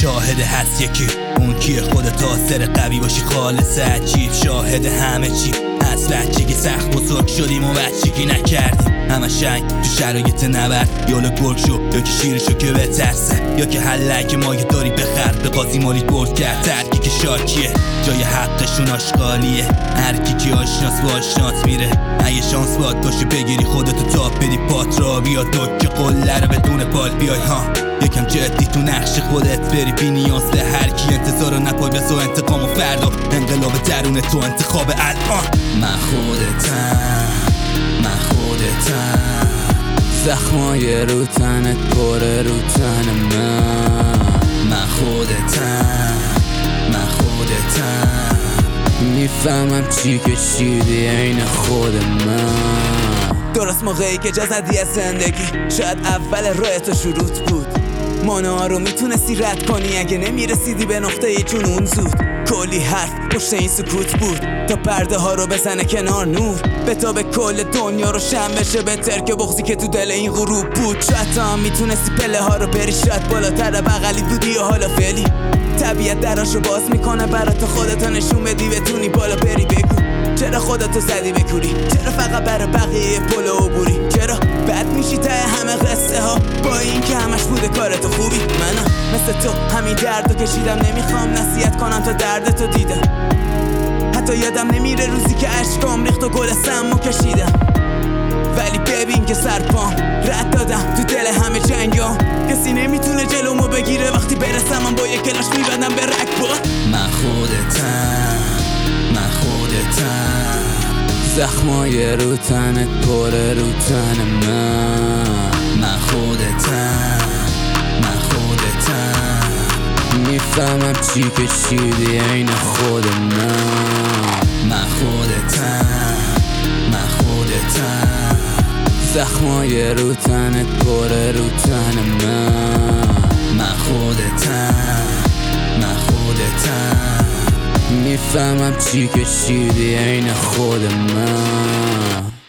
شاهد هست یکی، اون کیه؟ خودت آسر قوی باشی خالص عجیب، شاهد همه چی از بچگی سخت بزرگ شدیم و بچگی نکردیم، همه شنگ تو شرایط نبرد، یا گرگ شو یا که شیرشو که بترسه، یا که حلک مایه داری بخر به قاضی مالیت برد کرد، ترکی که شاکیه جای حقشون آشغالیه، هر کی که آشناس با آشنات میره، اگه شانس باد باشه بگیری خودتو تاپ بدی پات را بیا دک قله رو بدون پال بیای ها، یکم جدی تو نقش خودت بری، بی نیاز به هر کی انتظار نپای بسو انتقام و فردا انقلاب درون تو انتخاب الان. من خودتم زخمای رو تنت پره رو تن من خودتم میفهمم چی کشیدی عین خود من. درست موقعی که جا زدی از زندگی، شاید اول راه تو شروط بود، مانع‌ها رو میتونستی رد کنی اگه نمیرسیدی به نقطه جنون زود. کلی حرف پشت این سکوت بود تا پرده ها رو بزنه کنار نور، به تا به کل دنیا رو شم بشه بهتر که بغضی که تو دل این غروب بود. شاید تا هم میتونستی پله ها رو بری، شاید بالاتر بغلی بودی و حالا فعلی طبیعت دراشو باز میکنه برات، خودتو نشون بدی بتونی بالا بری. بگو چرا خودتو زدی به کوری؟ چرا فقط برای بقیه پل عبوری؟ چرا بد میشی ته همه قصه ها با این که همش بوده کارتو خوبی؟ منم مثل تو همین دردو کشیدم، نمیخوام نصیحت کنم تا دردتو دیدم، حتی یادم نمیره روزی که اشکام ریخت و گل سمو کشیدم، ولی ببین که سرپام رد دادم تو دل همه جنگام، کسی نمیتونه جلومو بگیره وقتی برسم من با یک کلاش میبندم به رکبا. من خودتم زخمای رو تنت پره رو تن من خودتم میفهمم چی کشیدی عین خود من خودتم زخمای رو تنت پره رو تن من خودتم میفهمم چی کشیدی عین خود من.